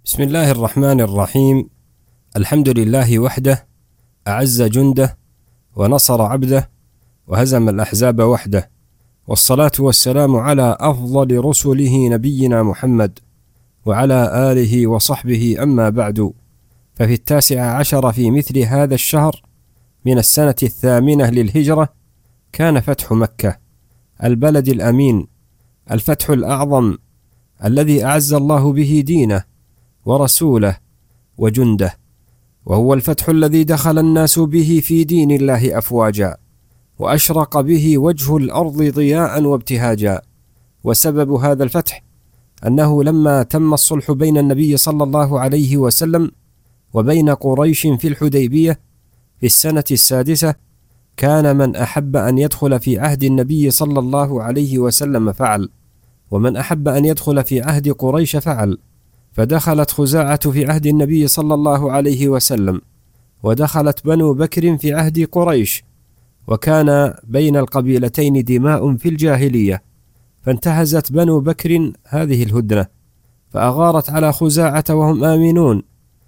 بسم الله الرحمن الرحيم. الحمد لله وحده، أعز جنده ونصر عبده وهزم الأحزاب وحده، والصلاة والسلام على أفضل رسله نبينا محمد وعلى آله وصحبه. أما بعد، ففي 19 في مثل هذا الشهر من السنة 8 للهجرة كان فتح مكة، البلد الأمين، الفتح الأعظم الذي أعز الله به دينه ورسوله وجنده، وهو الفتح الذي دخل الناس به في دين الله أفواجا، وأشرق به وجه الأرض ضياء وابتهاجا. وسبب هذا الفتح أنه لما تم الصلح بين النبي صلى الله عليه وسلم وبين قريش في الحديبية في السنة 6، كان من أحب أن يدخل في عهد النبي صلى الله عليه وسلم فعل، ومن أحب أن يدخل في عهد قريش فعل، فدخلت خزاعة في عهد النبي صلى الله عليه وسلم، ودخلت بنو بكر في عهد قريش، وكان بين القبيلتين دماء في الجاهلية، فانتهزت بنو بكر هذه الهدنة فأغارت على خزاعة وهم آمنون،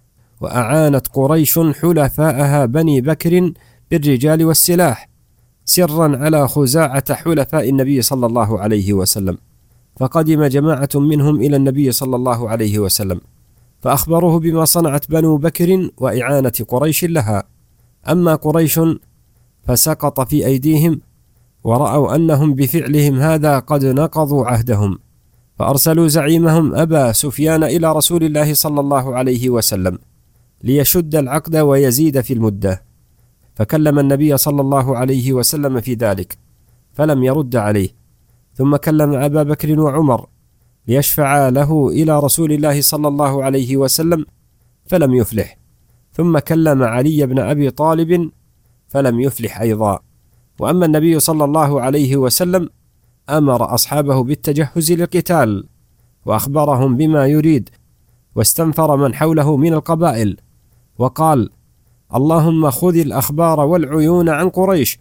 وأعانت قريش حلفاءها بني بكر بالرجال والسلاح سرا على خزاعة حلفاء النبي صلى الله عليه وسلم. فقدم جماعة منهم إلى النبي صلى الله عليه وسلم فأخبروه بما صنعت بنو بكر وإعانة قريش لها. أما قريش فسقط في أيديهم، ورأوا أنهم بفعلهم هذا قد نقضوا عهدهم، فأرسلوا زعيمهم أبا سفيان إلى رسول الله صلى الله عليه وسلم ليشد العقد ويزيد في المدة، فكلم النبي صلى الله عليه وسلم في ذلك فلم يرد عليه، ثم كلم أبا بكر وعمر ليشفعا له إلى رسول الله صلى الله عليه وسلم فلم يفلح، ثم كلم علي بن أبي طالب فلم يفلح أيضا. وأما النبي صلى الله عليه وسلم أمر أصحابه بالتجهز للقتال، وأخبرهم بما يريد، واستنفر من حوله من القبائل وقال: اللهم خذ الأخبار والعيون عن قريش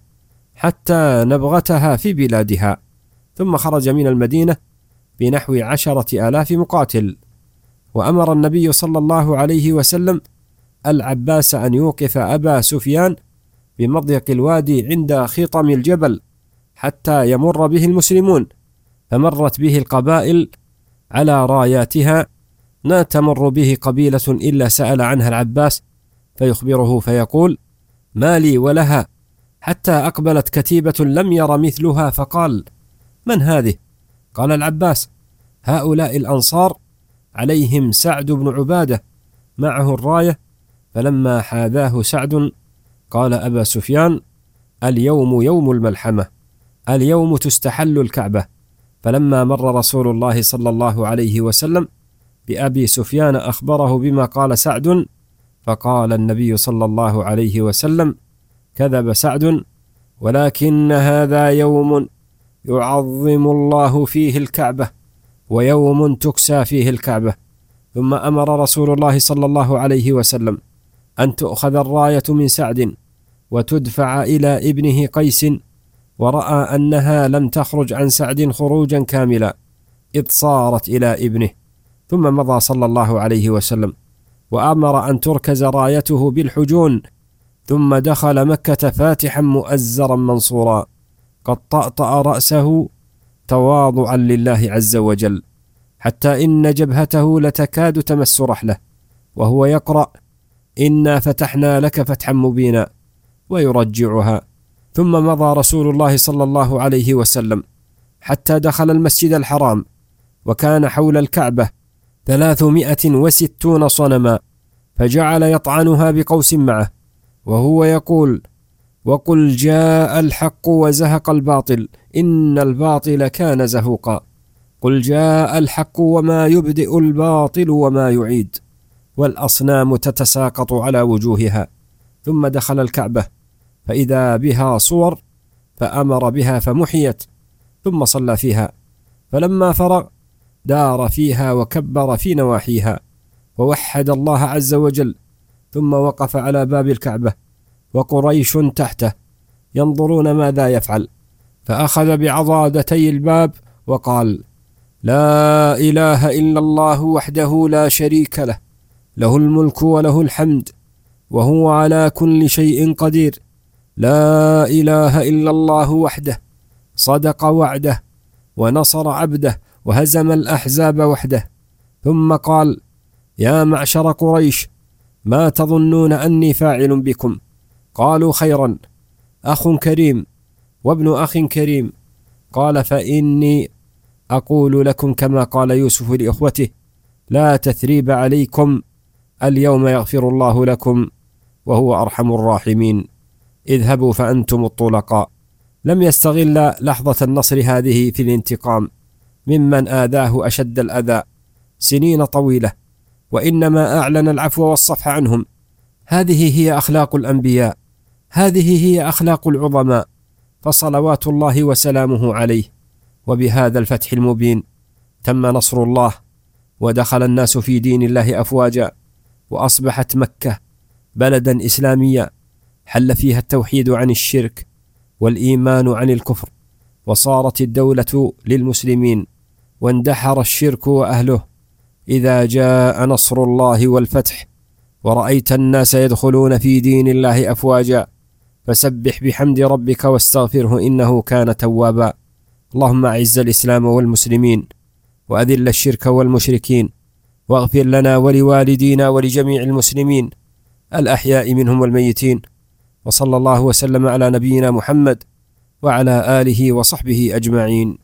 حتى نبغتها في بلادها. ثم خرج من المدينة بنحو 10,000 مقاتل. وأمر النبي صلى الله عليه وسلم العباس أن يوقف أبا سفيان بمضيق الوادي عند خطم الجبل حتى يمر به المسلمون، فمرت به القبائل على راياتها، لا تمر به قبيلة إلا سأل عنها العباس فيخبره فيقول: ما لي ولها؟ حتى أقبلت كتيبة لم ير مثلها فقال: من هذه؟ قال العباس: هؤلاء الأنصار عليهم سعد بن عبادة معه الراية. فلما حاذاه سعد قال أبا سفيان: اليوم يوم الملحمة، اليوم تستحل الكعبة. فلما مر رسول الله صلى الله عليه وسلم بأبي سفيان أخبره بما قال سعد، فقال النبي صلى الله عليه وسلم: كذب سعد، ولكن هذا يوم يعظم الله فيه الكعبة، ويوم تكسى فيه الكعبة. ثم أمر رسول الله صلى الله عليه وسلم أن تؤخذ الراية من سعد وتدفع إلى ابنه قيس، ورأى أنها لم تخرج عن سعد خروجا كاملا إذ صارت إلى ابنه. ثم مضى صلى الله عليه وسلم وأمر أن تركز رايته بالحجون، ثم دخل مكة فاتحا مؤزرا منصورا قد طأطأ رأسه تواضعا لله عز وجل، حتى إن جبهته لتكاد تمس رحله وهو يقرأ: إنا فتحنا لك فتحا مبينا، ويرجعها. ثم مضى رسول الله صلى الله عليه وسلم حتى دخل المسجد الحرام، وكان حول الكعبة 360 صنما، فجعل يطعنها بقوس معه وهو يقول: وقل جاء الحق وزهق الباطل إن الباطل كان زهوقا، قل جاء الحق وما يبدئ الباطل وما يعيد، والأصنام تتساقط على وجوهها. ثم دخل الكعبة فإذا بها صور، فأمر بها فمحيت، ثم صلى فيها، فلما فرغ دار فيها وكبر في نواحيها ووحد الله عز وجل، ثم وقف على باب الكعبة وقريش تحته ينظرون ماذا يفعل، فأخذ بعضادتي الباب وقال: لا إله إلا الله وحده لا شريك له، له الملك وله الحمد وهو على كل شيء قدير. لا إله إلا الله وحده، صدق وعده ونصر عبده وهزم الأحزاب وحده. ثم قال: يا معشر قريش، ما تظنون أني فاعل بكم؟ قالوا: خيرا، أخ كريم وابن أخ كريم. قال: فإني أقول لكم كما قال يوسف لإخوته: لا تثريب عليكم، اليوم يغفر الله لكم وهو أرحم الراحمين، اذهبوا فأنتم الطلقاء. لم يستغل لحظة النصر هذه في الانتقام ممن آذاه أشد الأذى سنين طويلة، وإنما أعلن العفو والصفح عنهم. هذه هي أخلاق الأنبياء، هذه هي أخلاق العظماء، فصلوات الله وسلامه عليه. وبهذا الفتح المبين تم نصر الله، ودخل الناس في دين الله أفواجا، وأصبحت مكة بلدا إسلاميا حل فيها التوحيد عن الشرك والإيمان عن الكفر، وصارت الدولة للمسلمين، واندحر الشرك وأهله. إذا جاء نصر الله والفتح ورأيت الناس يدخلون في دين الله أفواجا فسبح بحمد ربك واستغفره إنه كان توابا. اللهم أعز الإسلام والمسلمين وأذل الشرك والمشركين، واغفر لنا ولوالدينا ولجميع المسلمين الأحياء منهم والميتين. وصلى الله وسلم على نبينا محمد وعلى آله وصحبه أجمعين.